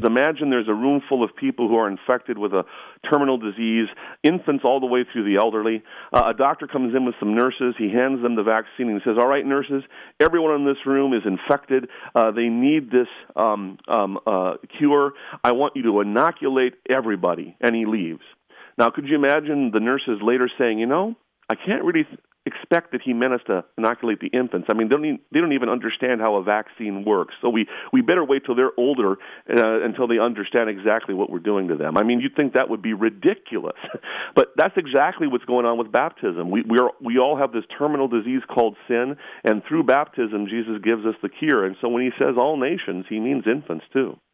imagine there's a room full of people who are infected with a terminal disease, infants all the way through the elderly. A doctor comes in with some nurses. He hands them the vaccine and he says, all right, nurses, everyone in this room is infected. They need this cure. I want you to inoculate everybody. And he leaves. Now, could you imagine the nurses later saying, I can't really expect that he meant us to inoculate the infants. I mean, they don't even understand how a vaccine works. So we better wait till they're older until they understand exactly what we're doing to them. I mean, you'd think that would be ridiculous. But that's exactly what's going on with baptism. We all have this terminal disease called sin, and through baptism, Jesus gives us the cure. And so when he says all nations, he means infants too.